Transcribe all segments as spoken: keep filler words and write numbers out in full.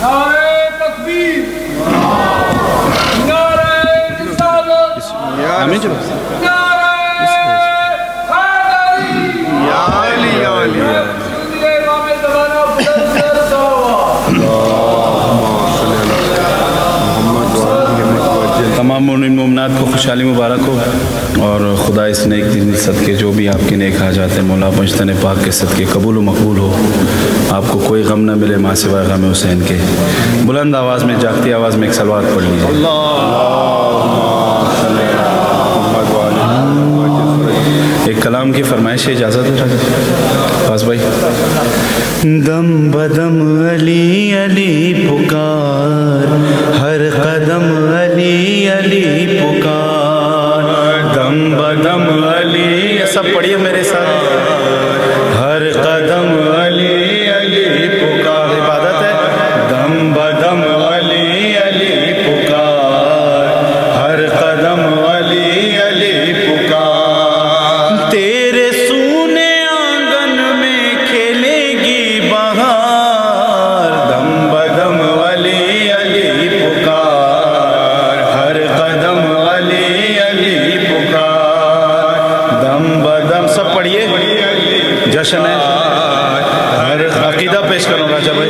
نعرہ تکبیر، نعرہ رسالت، نعرہ حیدری، یا علی یا علی امام زمانہ بلند دعویٰ۔ تمام مومن مومنات کو خوشحالی مبارک ہو، اور خدا اس نیک دن صدقے جو بھی آپ کے نیک حاجات ہیں مولا پنجتن پاک کے صدقے قبول و مقبول ہو، آپ کو کوئی غم نہ ملے ماں سوائے غم حسین کے۔ بلند آواز میں، جاگتی آواز میں ایک صلوات پڑھ لیجیے۔ ایک کلام کی فرمائش ہے، اجازت ہے فاز بھائی؟ دم بدم علی علی پکار، ہر قدم علی علی پکار، دم بدم علی، سب پڑھیے میرے ساتھ، ہر قدم علی علی پکار، عبادت ہے، دم بدم علی علی پکار، ہر قدم علی علی پکار، تیرے سونے آنگن میں کھیلے گی بہار، دم بدم علی علی پکار، ہر قدم علی علی پکار، دم بدم، سب پڑھیے، جشن ہے، ہر عقیدہ پیش کروں گا جب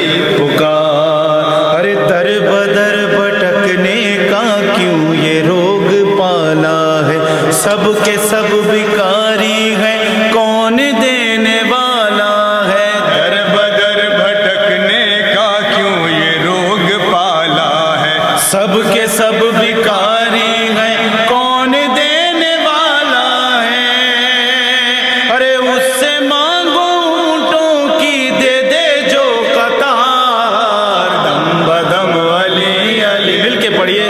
پکار، ارے در بدر بھٹکنے کا کیوں یہ روگ پالا ہے، سب کے سب بیکاری ہے، کون دینے والا ہے، در بدر بھٹکنے کا کیوں یہ روگ پالا ہے، سب کے سب بیکاری ہے، کون دینے والا ہے، ارے اس سے مانگو اونٹوں کی دے دے جو قطار، دم بدم علی علی، مل کے پڑھیے،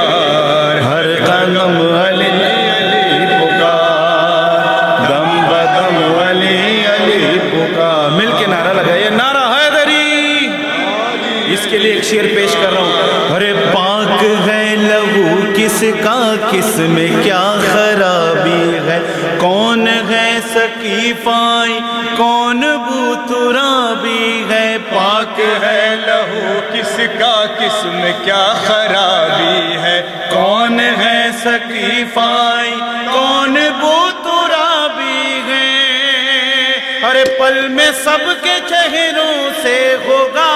ہر قدم علی علی پکار، دم بدم علی علی پکار، مل کے نعرہ لگائیے، نعرہ حیدری۔ اس کے لیے ایک شعر پیش کر رہا ہوں، ارے پاک ہے لہو کس کا، کس میں کیا خرابی ہے، کون ہے سقیفائی، کون بو ترابی ہے، پاک ہے لہو کس کا، کس میں کیا خرابی ہے، کون ہے سقیفائی، کون بو ترابی ہے، ارے پل میں سب کے چہروں سے ہوگا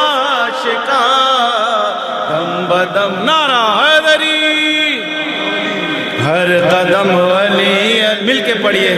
شکار، دم بدم، نعرہ حیدری، ہر قدم علی علی، مل کے پڑھیے،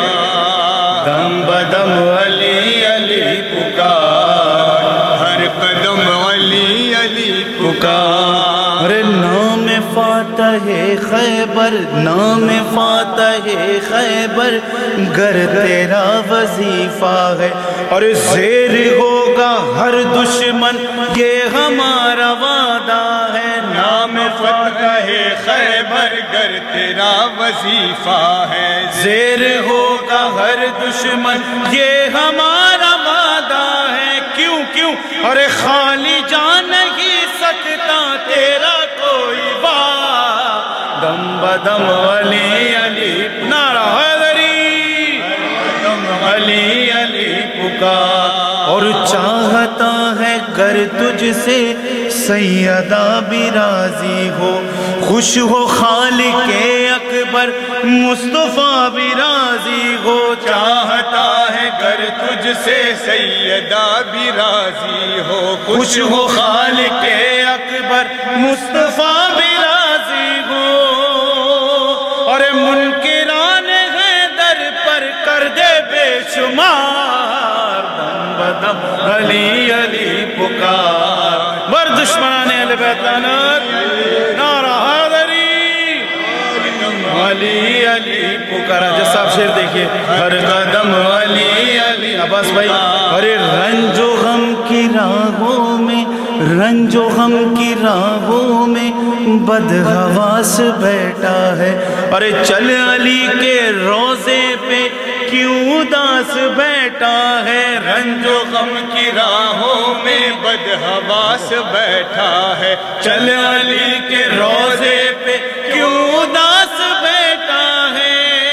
دم بدم علی علی پکار، ہر قدم علی علی پکار، ارے نام فاتح خیبر، نام فاتح خیبر گر تیرا وظیفہ ہے، اور زیر ہوگا ہر دشمن یہ ہمارا وعدہ ہے، نام فتح خیبر گر تیرا وظیفہ ہے، زیر ہوگا ہر دشمن یہ ہمارا وعدہ ہے، کیوں کیوں، ارے خالی جان نہیں سکتا تیرا کوئی بات، دم بدم علی علی، نعرہ حیدری، دم علی علی پکار، اور چاہتا ہے گر تجھ سے سیدہ بھی راضی ہو، خوش ہو خالق اکبر مصطفیٰ بھی راضی ہو، چاہتا ہے گر تجھ سے سیدہ بھی راضی ہو، خوش ہو خالق اکبر مصطفیٰ بھی راضی ہو، اور منکران حیدر پر کر دے بے شمار، دم بدم علی علی پکار، بر دشمنان اہل بیت لعنت، نعرہ حیدری، علی علی پکارا۔ جس صاحب شعر دیکھئے، ہر قدم علی علی، عباس بھائی، ارے رنج و غم کی راہوں میں، رنج و غم کی راہوں میں بدحواس بیٹھا ہے، ارے چل علی کے روضے پہ کیوں اداس بیٹھا ہے، رنج و غم کی راہوں میں بدحواس بیٹھا ہے، چل علی کے روضے پہ کیوں اداس بیٹھا ہے،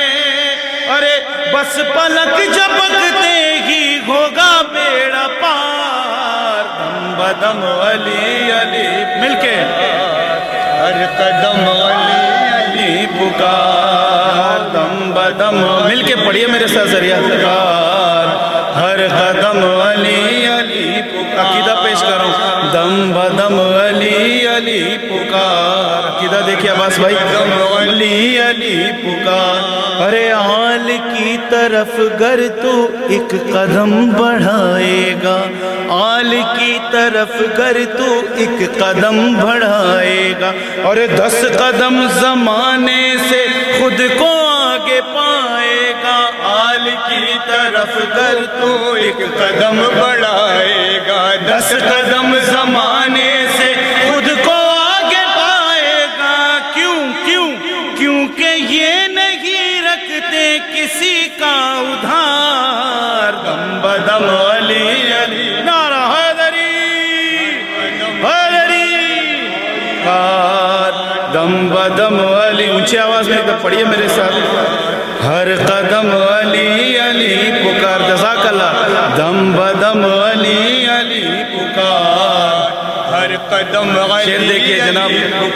ارے بس پلک جھپکتے ہی ہوگا بیڑا پار، دم بدم علی علی مل کے ہر قدم علی علی پکار دم بدم مل کے پڑھیے میرے ساتھ ذریعہ پکار ہر قدم علی علی پکار عقیدہ پیش کر رہا ہوں دم بدم علی علی پکار عقیدہ دیکھیے عباس بھائی علی علی پکار ارے آل کی طرف گر تو ایک قدم بڑھائے گا آل کی طرف گر تو ایک قدم بڑھائے گا اور دس قدم زمانے سے خود کو آگے پائے گا آل کی طرف گر تو ایک قدم بڑھائے گا دس قدم زمانے سے خود کو آگے پائے گا کیوں کیوں کیونکہ یہ نہیں رکھتے کسی کا ادھار دم بدم علی علی نعرہ حیدری حیدری کار دم بدم علی اونچی آواز میں ایک پڑھیے میرے ساتھ ہر قدم علی علی پکار جزاک اللہ دم بدم علی علی پکار ہر قدم شعر دیکھیے جناب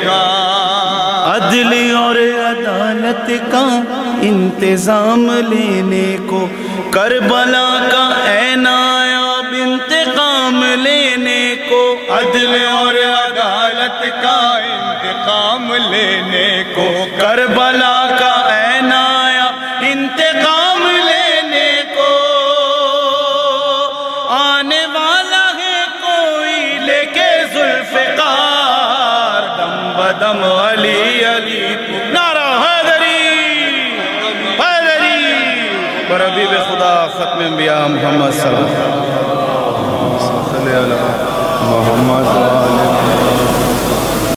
عدل اور عدالت کا انتظام لینے کو کربلا کا اے نائب انتقام لینے کو عدل اور عدالت کا انتقام لینے کو کربلا کا اے نائب انتقام لینے کو آنے والا ہے کوئی لے کے ذوالفقار دم بدم علی علی نعرہ حیدری حیدری برحبیب خدا ختم انبیاء محمد صلی اللہ علیہ وسلم محمد